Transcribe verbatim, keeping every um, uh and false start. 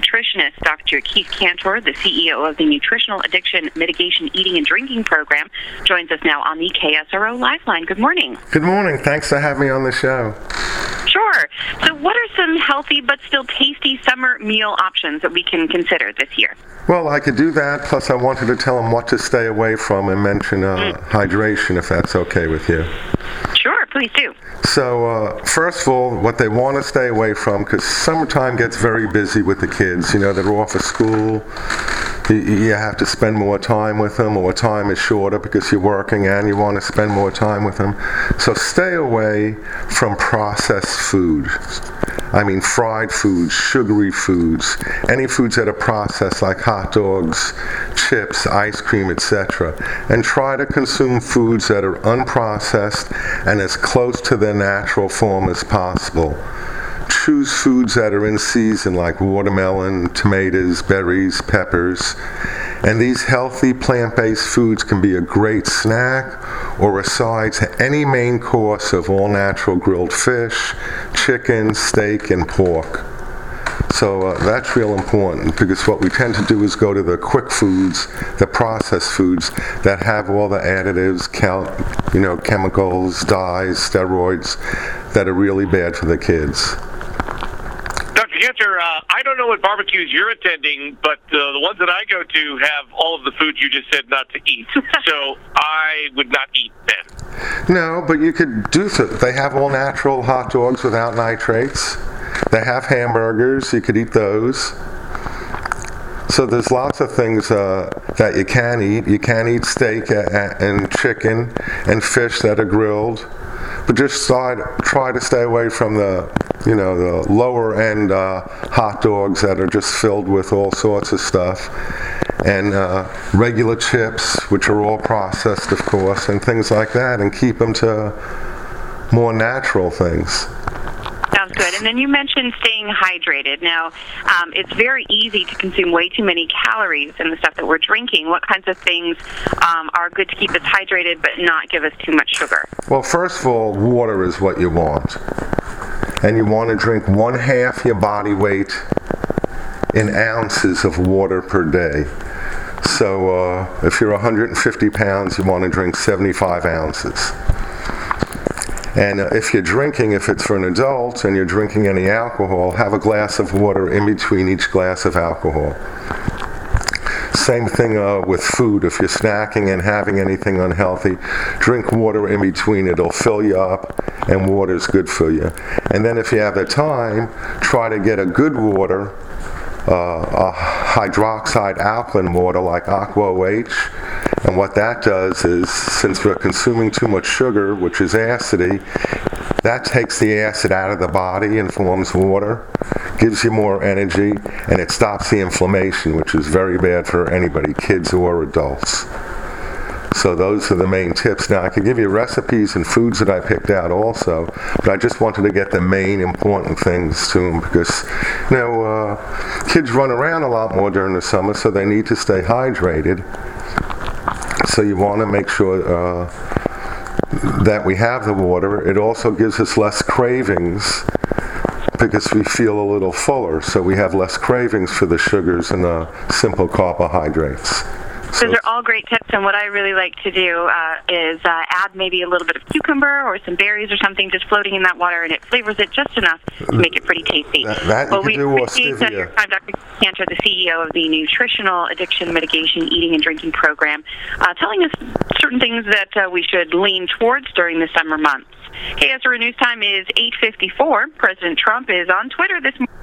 nutritionist, Doctor Keith Cantor, the C E O of the Nutritional Addiction Mitigation Eating and Drinking Program, joins us now on the K S R O Lifeline. Good morning. Good morning. Thanks for having me on the show. Sure. So what are some healthy but still tasty summer meal options that we can consider this year? Well, I could do that, plus I wanted to tell them what to stay away from and mention uh, mm. hydration, if that's okay with you. Sure, please do. So, uh, first of all, what they want to stay away from, because summertime gets very busy with the kids. You know, they're off of school. You, you have to spend more time with them, or time is shorter because you're working and you want to spend more time with them. So stay away from processed food. I mean fried foods, sugary foods, any foods that are processed like hot dogs, chips, ice cream, et cetera. And try to consume foods that are unprocessed and as close to their natural form as possible. Choose foods that are in season like watermelon, tomatoes, berries, peppers. And these healthy plant-based foods can be a great snack or a side to any main course of all-natural grilled fish, chicken, steak, and pork. So uh, that's real important, because what we tend to do is go to the quick foods, the processed foods that have all the additives, cal- you know, chemicals, dyes, steroids that are really bad for the kids. Doctor Cantor, uh, I don't know what barbecues you're attending, but uh, the ones that I go to have all of the foods you just said not to eat. So I would not eat then. No, but you could do so. They have all natural hot dogs without nitrates. They have hamburgers. You could eat those. So there's lots of things uh, that you can eat. You can eat steak and chicken and fish that are grilled. But just try, try to stay away from the, you know, the lower end uh, hot dogs that are just filled with all sorts of stuff, and uh, regular chips, which are all processed, of course, and things like that, and keep them to more natural things. Sounds good. And then you mentioned staying hydrated. Now, um, it's very easy to consume way too many calories in the stuff that we're drinking. What kinds of things um, are good to keep us hydrated but not give us too much sugar? Well, first of all, water is what you want. And you want to drink one half your body weight in ounces of water per day. So uh, if you're one hundred fifty pounds, you want to drink seventy-five ounces. And uh, if you're drinking, if it's for an adult and you're drinking any alcohol, have a glass of water in between each glass of alcohol. Same thing uh, with food. If you're snacking and having anything unhealthy, drink water in between. It'll fill you up, and water's good for you. And then if you have the time, try to get a good water, uh, a hydroxide alkaline water like Aqua O H. And what that does is, since we're consuming too much sugar, which is acidy, that takes the acid out of the body and forms water, gives you more energy, and it stops the inflammation, which is very bad for anybody, kids or adults. So those are the main tips. Now, I could give you recipes and foods that I picked out also, but I just wanted to get the main important things to them, because, you know, uh, kids run around a lot more during the summer, so they need to stay hydrated. So you want to make sure uh, that we have the water. It also gives us less cravings because we feel a little fuller, so we have less cravings for the sugars and the simple carbohydrates. So those are all great tips, and what I really like to do uh, is uh, add maybe a little bit of cucumber or some berries or something just floating in that water, and it flavors it just enough to make it pretty tasty. That, that well, you we can do appreciate uh, your time, Doctor Cantor, the C E O of the Nutritional Addiction Mitigation Eating and Drinking Program, uh, telling us certain things that uh, we should lean towards during the summer months. K S R O News Time is eight fifty-four. President Trump is on Twitter this morning.